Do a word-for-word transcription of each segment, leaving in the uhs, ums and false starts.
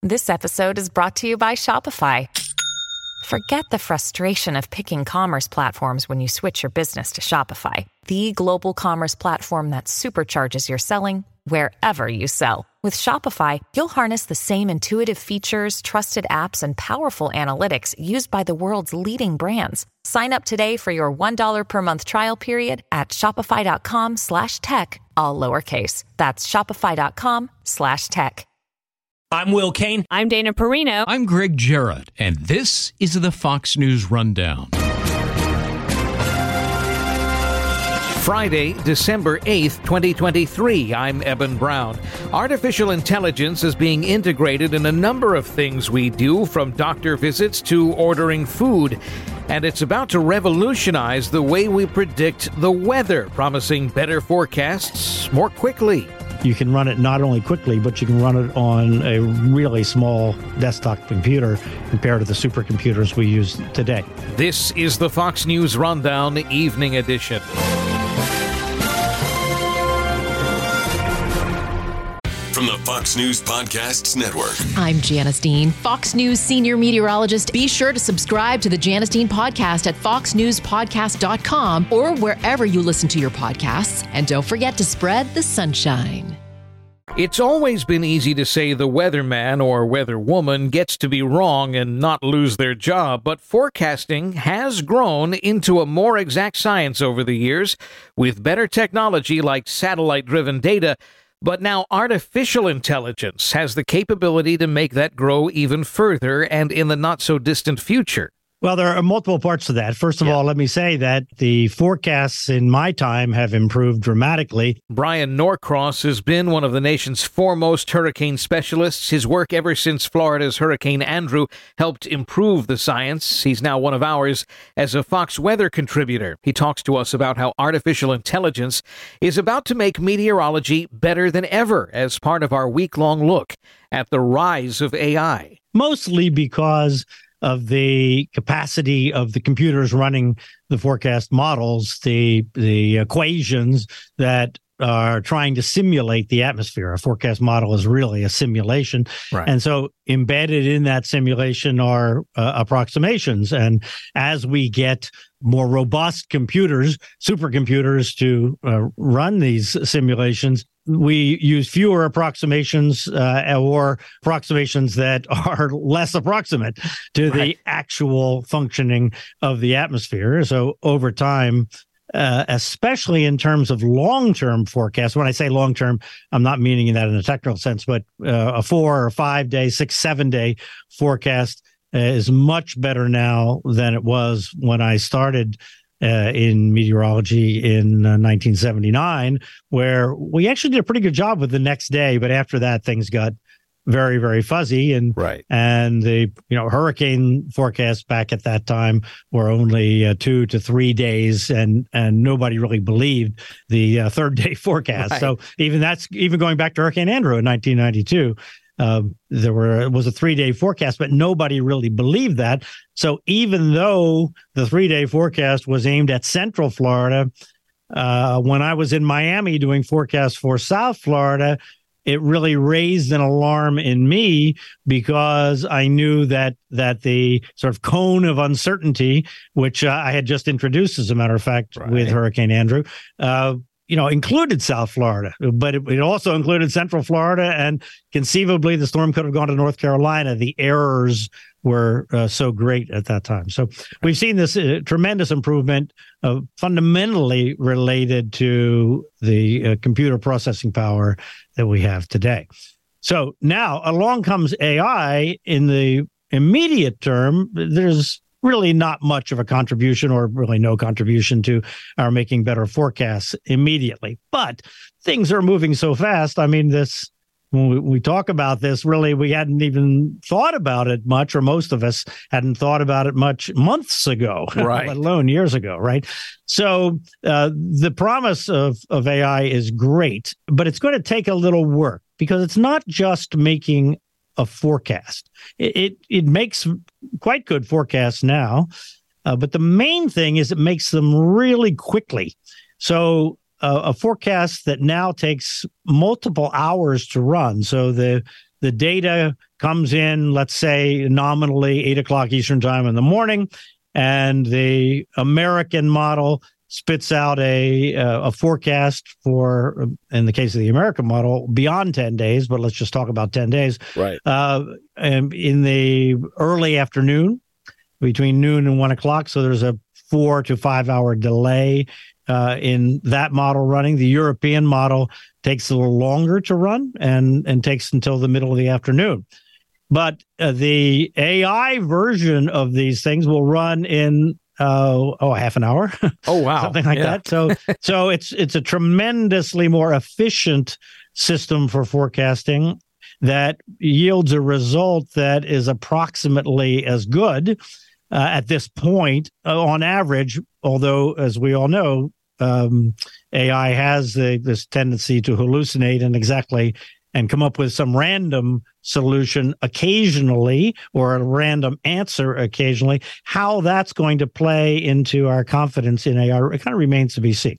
This episode is brought to you by Shopify. Forget the frustration of picking commerce platforms when you switch your business to Shopify, the global commerce platform that supercharges your selling wherever you sell. With Shopify, you'll harness the same intuitive features, trusted apps, and powerful analytics used by the world's leading brands. Sign up today for your one dollar per month trial period at shopify.com slash tech, all lowercase. That's shopify.com slash tech. I'm Will Kane. I'm Dana Perino. I'm Greg Jarrett, and this is the Fox News Rundown. Friday, December eighth, twenty twenty-three. I'm Eben Brown. Artificial intelligence is being integrated in a number of things we do, from doctor visits to ordering food. And it's about to revolutionize the way we predict the weather, promising better forecasts more quickly. You can run it not only quickly, but you can run it on a really small desktop computer compared to the supercomputers we use today. This is the Fox News Rundown Evening Edition. From the Fox News Podcasts Network. I'm Janice Dean, Fox News senior meteorologist. Be sure to subscribe to the Janice Dean podcast at fox news podcast dot com or wherever you listen to your podcasts. And don't forget to spread the sunshine. It's always been easy to say the weatherman or weatherwoman gets to be wrong and not lose their job, but forecasting has grown into a more exact science over the years with better technology like satellite-driven data. But now artificial intelligence has the capability to make that grow even further and in the not-so-distant future. Well, there are multiple parts to that. First of yeah. all, let me say that the forecasts in my time have improved dramatically. Brian Norcross has been one of the nation's foremost hurricane specialists. His work ever since Florida's Hurricane Andrew helped improve the science. He's now one of ours as a Fox Weather contributor. He talks to us about how artificial intelligence is about to make meteorology better than ever as part of our week-long look at the rise of A I. Mostly because of the capacity of the computers running the forecast models, the the equations that are trying to simulate the atmosphere. A forecast model is really a simulation. Right. And so embedded in that simulation are uh, approximations. And as we get more robust computers, supercomputers to uh, run these simulations, we use fewer approximations uh, or approximations that are less approximate to right. the actual functioning of the atmosphere. So over time, uh, especially in terms of long-term forecasts, when I say long-term, I'm not meaning that in a technical sense, but uh, a four or five day, six, seven day forecast uh, is much better now than it was when I started Uh, in meteorology in uh, nineteen seventy-nine, where we actually did a pretty good job with the next day. But after that, things got very, very fuzzy. And right. and the you know hurricane forecasts back at that time were only uh, two to three days, and and nobody really believed the uh, third day forecast. Right. So even that's even going back to Hurricane Andrew in nineteen ninety-two. Uh, there were it was a three-day forecast, but nobody really believed that. So even though the three-day forecast was aimed at Central Florida, uh, when I was in Miami doing forecasts for South Florida, it really raised an alarm in me because I knew that that the sort of cone of uncertainty, which uh, I had just introduced, as a matter of fact, right. with Hurricane Andrew, uh, you know, included South Florida, but it, it also included Central Florida, and conceivably the storm could have gone to North Carolina. The errors were uh, so great at that time. So we've seen this uh, tremendous improvement uh, fundamentally related to the uh, computer processing power that we have today. So now along comes A I. In the immediate term, there's really not much of a contribution, or really no contribution, to our making better forecasts immediately. But things are moving so fast. I mean, this when we, we talk about this, really, we hadn't even thought about it much, or most of us hadn't thought about it much months ago, right. let alone years ago, right? So uh, the promise of, of A I is great, but it's going to take a little work, because it's not just making a forecast. It, it it makes quite good forecasts now, uh, but the main thing is it makes them really quickly. So uh, a forecast that now takes multiple hours to run. So the the data comes in, let's say nominally eight o'clock Eastern time in the morning, and the American model spits out a a forecast for, in the case of the American model, beyond ten days, but let's just talk about ten days. Right. Uh, and in the early afternoon, between noon and one o'clock, so there's a four to five hour delay uh, in that model running. The European model takes a little longer to run and, and takes until the middle of the afternoon. But uh, the A I version of these things will run in uh, oh half an hour. Oh wow, something like yeah. that. So so it's it's a tremendously more efficient system for forecasting that yields a result that is approximately as good uh, at this point uh, on average. Although, as we all know, um, A I has the, this tendency to hallucinate and exactly and come up with some random solution occasionally or a random answer occasionally. How that's going to play into our confidence in A I, it kind of remains to be seen.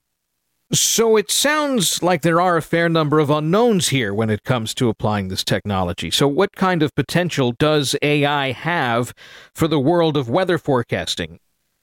So it sounds like there are a fair number of unknowns here when it comes to applying this technology. So what kind of potential does A I have for the world of weather forecasting?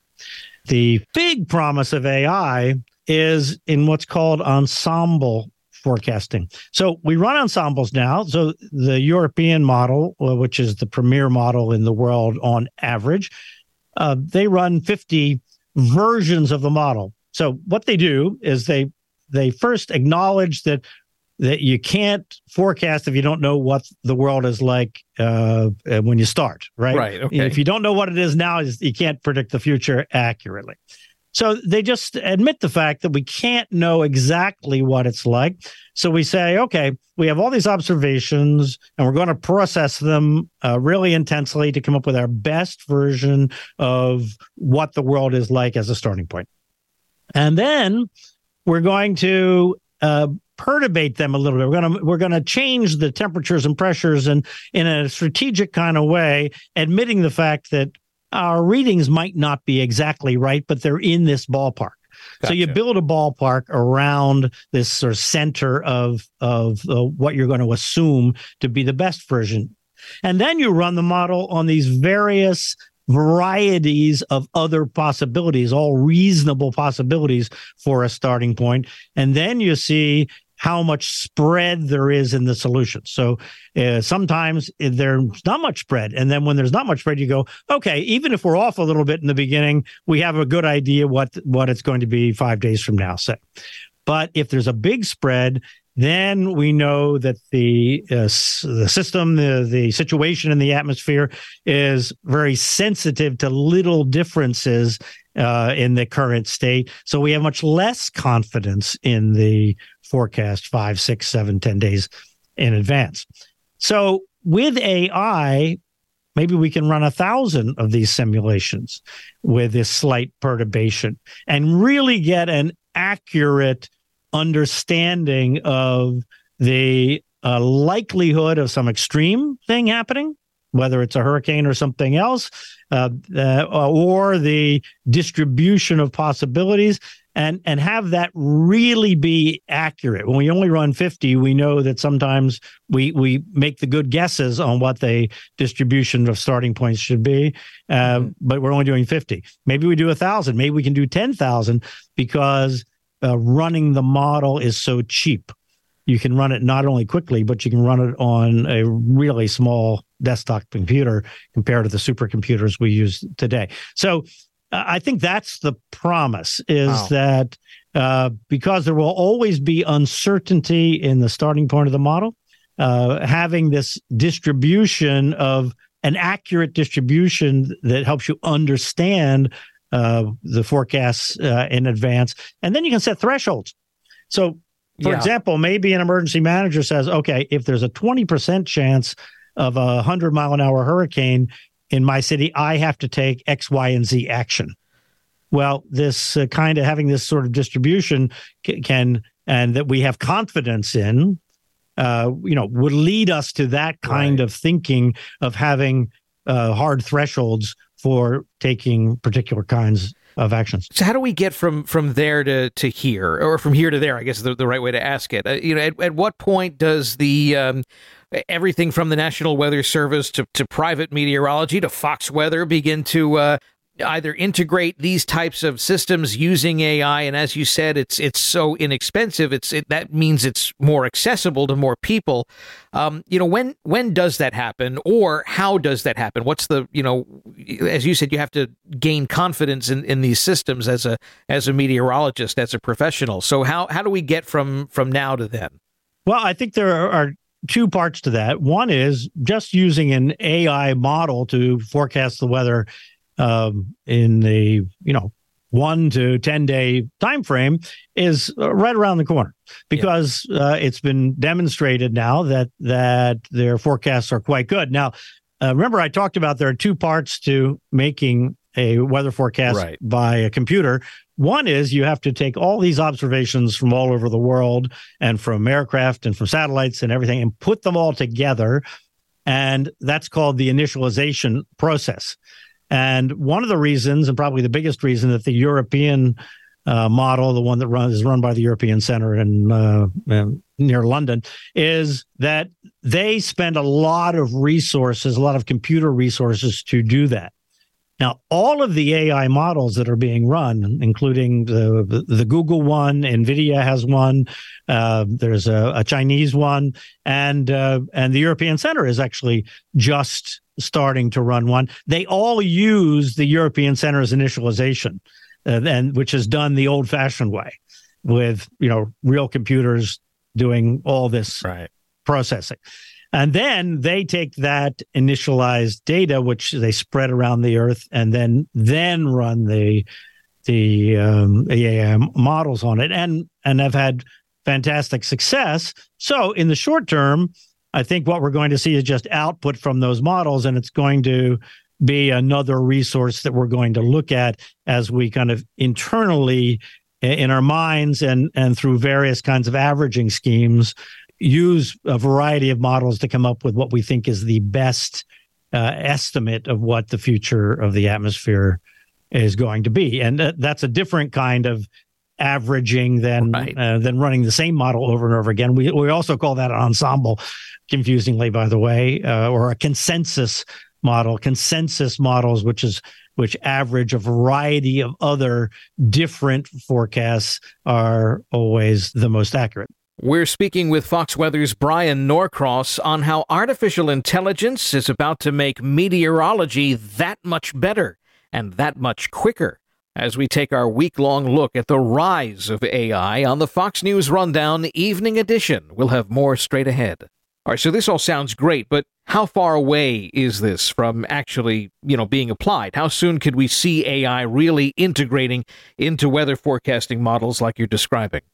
The big promise of A I is in what's called ensemble forecasting. So we run ensembles now. So the European model, which is the premier model in the world on average, uh, they run fifty versions of the model. So what they do is they they first acknowledge that that you can't forecast if you don't know what the world is like uh, when you start, right? Right. Okay. If you don't know what it is now, you can't predict the future accurately. So they just admit the fact that we can't know exactly what it's like. So we say, okay, we have all these observations and we're going to process them uh, really intensely to come up with our best version of what the world is like as a starting point. And then we're going to uh, perturbate them a little bit. We're going to we're going to change the temperatures and pressures and in a strategic kind of way, admitting the fact that our readings might not be exactly right, but they're in this ballpark. Gotcha. So you build a ballpark around this sort of center of of uh, what you're going to assume to be the best version, and then you run the model on these various varieties of other possibilities, all reasonable possibilities for a starting point. And then you see how much spread there is in the solution. So uh, sometimes there's not much spread. And then when there's not much spread, you go, okay, even if we're off a little bit in the beginning, we have a good idea what, what it's going to be five days from now, say. But if there's a big spread, then we know that the uh, the system, the, the situation in the atmosphere is very sensitive to little differences uh, in the current state. So we have much less confidence in the forecast five, six, seven, ten days in advance. So with A I, maybe we can run a thousand of these simulations with this slight perturbation and really get an accurate understanding of the uh, likelihood of some extreme thing happening, whether it's a hurricane or something else, uh, uh, or the distribution of possibilities, and and have that really be accurate. When we only run fifty, we know that sometimes we we make the good guesses on what the distribution of starting points should be, uh, mm-hmm. but we're only doing fifty. Maybe we do a thousand. Maybe we can do ten thousand because Uh, running the model is so cheap. You can run it not only quickly, but you can run it on a really small desktop computer compared to the supercomputers we use today. So uh, I think that's the promise, is wow. that uh, because there will always be uncertainty in the starting point of the model, uh, having this distribution of an accurate distribution that helps you understand Uh, the forecasts uh, in advance, and then you can set thresholds. So, for yeah. example, maybe an emergency manager says, okay, if there's a twenty percent chance of a one hundred mile an hour hurricane in my city, I have to take X, Y, and Z action. Well, this uh, kind of having this sort of distribution c- can, and that we have confidence in, uh, you know, would lead us to that kind right. of thinking of having uh, hard thresholds for taking particular kinds of actions. So how do we get from from there to, to here, or from here to there, I guess is the, the right way to ask it? Uh, you know, at, at what point does the um, everything from the National Weather Service to, to private meteorology to Fox Weather begin to uh, either integrate these types of systems using A I? And as you said, it's it's so inexpensive. It's it, that means it's more accessible to more people. Um, you know, when when does that happen, or how does that happen? What's the, you know, as you said, you have to gain confidence in, in these systems as a as a meteorologist, as a professional. So how how do we get from from now to then? Well, I think there are two parts to that. One is just using an A I model to forecast the weather um, in the, you know, one to ten day time frame is right around the corner, because yeah. uh, it's been demonstrated now that that their forecasts are quite good. Now, uh, remember, I talked about there are two parts to making a weather forecast right. by a computer. One is you have to take all these observations from all over the world and from aircraft and from satellites and everything and put them all together. And that's called the initialization process. And one of the reasons, and probably the biggest reason, that the European uh, model, the one that runs, is run by the European Center in, uh, in near London, is that they spend a lot of resources, a lot of computer resources to do that. Now, all of the A I models that are being run, including the the, the Google one, NVIDIA has one, uh, there's a, a Chinese one, and uh, and the European Center is actually just starting to run one. They all use the European Center's initialization, uh, and which is done the old-fashioned way, with, you know, real computers doing all this right. processing. And then they take that initialized data, which they spread around the Earth, and then then run the the um, A I models on it, and and have had fantastic success. So in the short term, I think what we're going to see is just output from those models, and it's going to be another resource that we're going to look at as we kind of internally in our minds and and through various kinds of averaging schemes use a variety of models to come up with what we think is the best uh, estimate of what the future of the atmosphere is going to be. And uh, that's a different kind of averaging than right. uh, than running the same model over and over again. We we also call that an ensemble, confusingly, by the way, uh, or a consensus model. Consensus models, which is which average a variety of other different forecasts, are always the most accurate. We're speaking with Fox Weather's Brian Norcross on how artificial intelligence is about to make meteorology that much better and that much quicker, as we take our week-long look at the rise of A I on the Fox News Rundown Evening Edition. We'll have more straight ahead. All right, so this all sounds great, but how far away is this from actually, you know, being applied? How soon could we see A I really integrating into weather forecasting models like you're describing?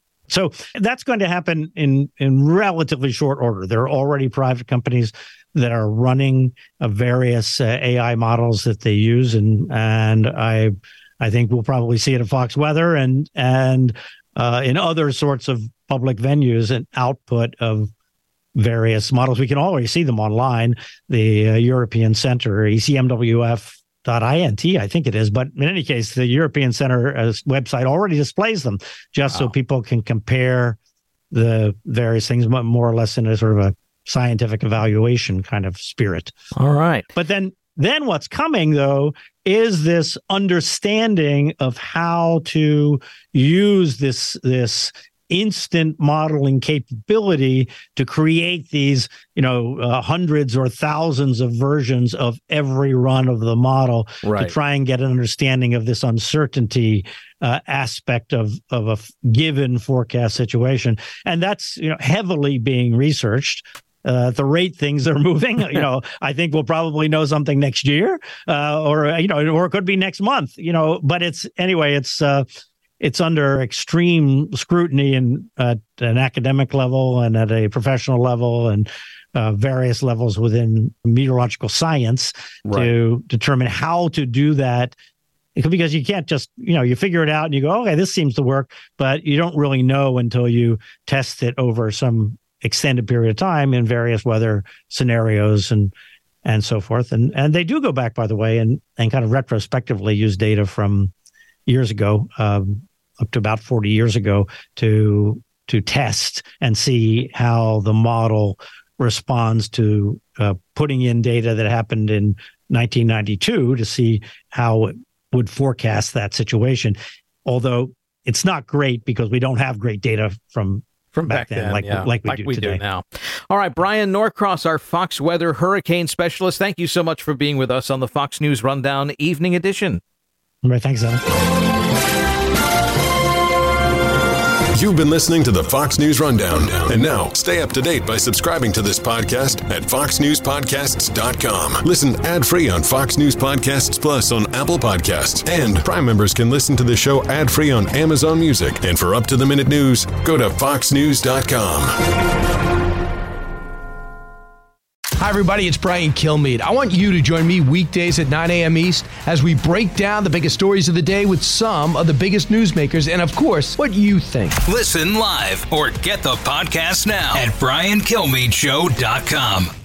So that's going to happen in, in relatively short order. There are already private companies that are running uh, various uh, A I models that they use, and and I I think we'll probably see it at Fox Weather and and uh, in other sorts of public venues, an output of various models. We can already see them online. The uh, European Center, E C M W F dot int, I think it is. But in any case, the European Center uh, website already displays them just wow. so people can compare the various things more or less in a sort of a scientific evaluation kind of spirit. All right. But then, then what's coming, though, is this understanding of how to use this, this instant modeling capability to create these, you know, uh, hundreds or thousands of versions of every run of the model right. to try and get an understanding of this uncertainty uh, aspect of of a f- given forecast situation. And that's, you know, heavily being researched. Uh, at the rate things are moving, you know, I think we'll probably know something next year, uh, or you know, or it could be next month, you know. But it's anyway, it's. Uh, It's under extreme scrutiny and at an academic level and at a professional level and uh, various levels within meteorological science right. to determine how to do that. Because you can't just, you know, you figure it out and you go, okay, this seems to work, but you don't really know until you test it over some extended period of time in various weather scenarios and and so forth. And and they do go back, by the way, and and kind of retrospectively use data from years ago, um, up to about forty years ago, to to test and see how the model responds to uh, putting in data that happened in nineteen ninety-two to see how it would forecast that situation. Although it's not great because we don't have great data from From back, back then, then, like, yeah. like we, like do, we today. do now. All right, Brian Norcross, our Fox Weather hurricane specialist. Thank you so much for being with us on the Fox News Rundown Evening Edition. All right, thanks, Adam. You've been listening to the Fox News Rundown. And now, stay up to date by subscribing to this podcast at fox news podcasts dot com. Listen ad-free on Fox News Podcasts Plus on Apple Podcasts. And Prime members can listen to the show ad-free on Amazon Music. And for up-to-the-minute news, go to fox news dot com. Hi, everybody. It's Brian Kilmeade. I want you to join me weekdays at nine a.m. East as we break down the biggest stories of the day with some of the biggest newsmakers and, of course, what you think. Listen live or get the podcast now at brian kilmeade show dot com.